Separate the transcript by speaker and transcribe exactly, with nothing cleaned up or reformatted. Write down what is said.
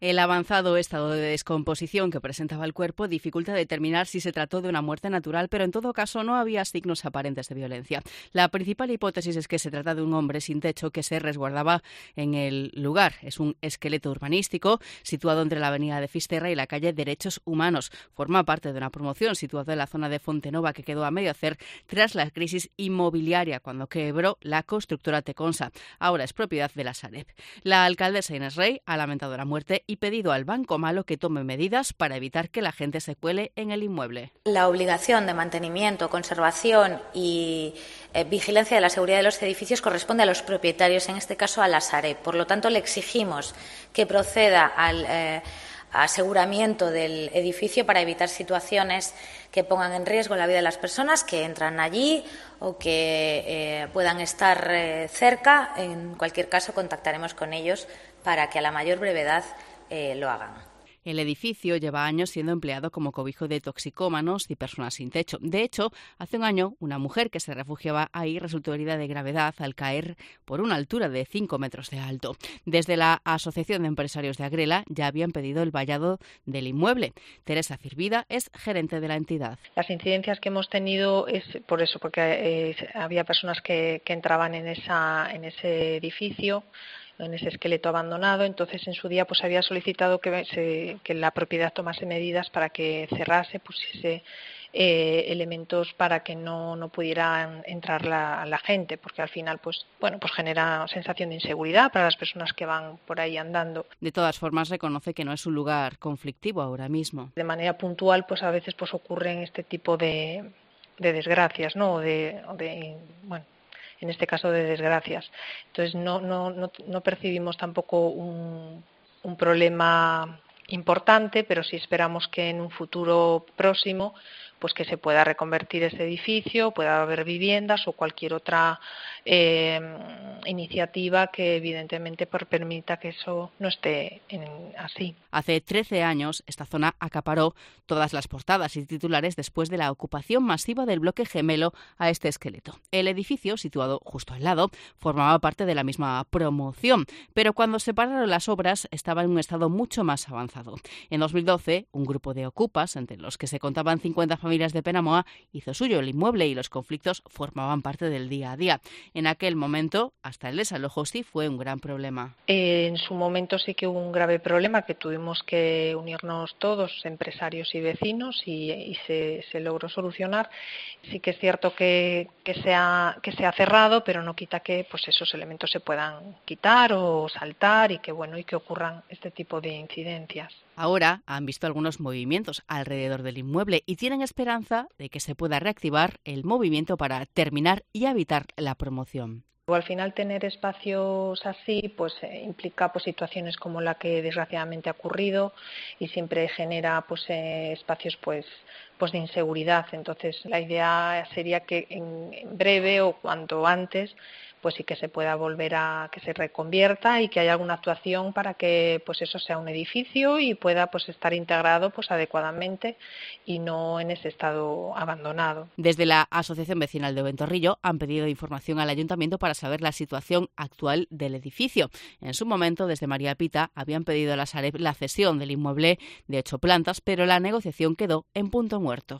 Speaker 1: El avanzado estado de descomposición que presentaba el cuerpo dificulta determinar si se trató de una muerte natural, pero en todo caso no había signos aparentes de violencia. La principal hipótesis es que se trata de un hombre sin techo que se resguardaba en el lugar. Es un esqueleto urbanístico situado entre la avenida de Fisterra y la calle Derechos Humanos. Forma parte de una promoción situada en la zona de Fontenova que quedó a medio hacer tras la crisis inmobiliaria cuando quebró la constructora Teconsa. Ahora es propiedad de la Sareb. La alcaldesa Inés Rey ha lamentado la muerte y pedido al Banco Malo que tome medidas para evitar que la gente se cuele en el inmueble.
Speaker 2: La obligación de mantenimiento, conservación y eh, vigilancia de la seguridad de los edificios corresponde a los propietarios, en este caso a la Sareb. Por lo tanto, le exigimos que proceda al eh, aseguramiento del edificio para evitar situaciones que pongan en riesgo la vida de las personas que entran allí o que eh, puedan estar eh, cerca. En cualquier caso, contactaremos con ellos para que a la mayor brevedad Eh, lo hagan.
Speaker 1: El edificio lleva años siendo empleado como cobijo de toxicómanos y personas sin techo. De hecho, hace un año, una mujer que se refugiaba ahí resultó herida de gravedad al caer por una altura de cinco metros de alto. Desde la Asociación de Empresarios de Agrela ya habían pedido el vallado del inmueble. Teresa Firvida es gerente de la entidad.
Speaker 3: Las incidencias que hemos tenido es por eso, porque eh, había personas que, que entraban en, esa, en ese edificio, en ese esqueleto abandonado. Entonces en su día pues había solicitado que, se, que la propiedad tomase medidas para que cerrase, pusiese eh, elementos para que no, no pudiera entrar la, la gente, porque al final pues bueno pues genera sensación de inseguridad para las personas que van por ahí andando.
Speaker 1: De todas formas reconoce que no es un lugar conflictivo ahora mismo.
Speaker 3: De manera puntual pues a veces pues ocurren este tipo de, de desgracias, ¿no? O de, o de bueno en este caso de desgracias. Entonces no, no, no, no percibimos tampoco un, un problema importante, pero sí esperamos que en un futuro próximo pues que se pueda reconvertir ese edificio, pueda haber viviendas o cualquier otra eh, iniciativa que evidentemente permita que eso no esté en, así.
Speaker 1: Hace trece años esta zona acaparó todas las portadas y titulares después de la ocupación masiva del bloque gemelo a este esqueleto. El edificio, situado justo al lado, formaba parte de la misma promoción, pero cuando se pararon las obras estaba en un estado mucho más avanzado. En dos mil doce, un grupo de ocupas, entre los que se contaban cincuenta familias de Penamoa, hizo suyo el inmueble y los conflictos formaban parte del día a día. En aquel momento, hasta el desalojo sí fue un gran problema.
Speaker 3: Eh, en su momento sí que hubo un grave problema que tuvimos que unirnos todos, empresarios y vecinos, y, y se, se logró solucionar. Sí que es cierto que, que, se ha, que se ha cerrado, pero no quita que pues esos elementos se puedan quitar o saltar y que bueno y que ocurran este tipo de incidencias.
Speaker 1: Ahora han visto algunos movimientos alrededor del inmueble y tienen esperanza de que se pueda reactivar el movimiento para terminar y evitar la promoción.
Speaker 3: Al final tener espacios así pues eh, implica pues situaciones como la que desgraciadamente ha ocurrido y siempre genera pues eh, espacios pues pues de inseguridad. Entonces la idea sería que en, en breve o cuanto antes pues sí que se pueda volver a que se reconvierta y que haya alguna actuación para que pues eso sea un edificio y pueda pues estar integrado pues adecuadamente y no en ese estado abandonado.
Speaker 1: Desde la Asociación Vecinal de Ventorrillo han pedido información al Ayuntamiento para saber la situación actual del edificio. En su momento, desde María Pita, habían pedido a la Sareb la cesión del inmueble de ocho plantas, pero la negociación quedó en punto muerto.